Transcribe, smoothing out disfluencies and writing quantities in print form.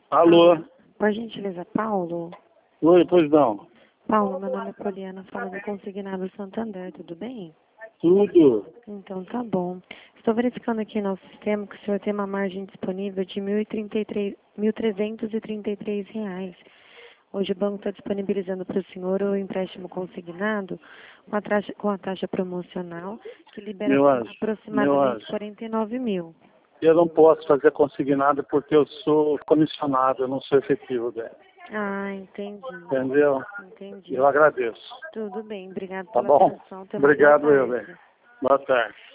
Alô? Por gentileza, Paulo? Oi, pois não. Paulo, meu nome é Poliana, falo do Consignado Santander, tudo bem? Tudo. Então tá bom. Estou verificando aqui no sistema que o senhor tem uma margem disponível de R$ 1.333. Hoje o banco está disponibilizando para o senhor o empréstimo consignado com a taxa promocional, que libera Meu anjo, aproximadamente 49 mil. eu não posso fazer consignado porque eu sou comissionado, eu não sou efetivo dela. Ah, entendi. Entendeu? Entendi. Eu agradeço. Tudo bem, obrigado Tá pela bom? atenção. Tenha uma boa Obrigado, eu, tarde. bem. Boa tarde.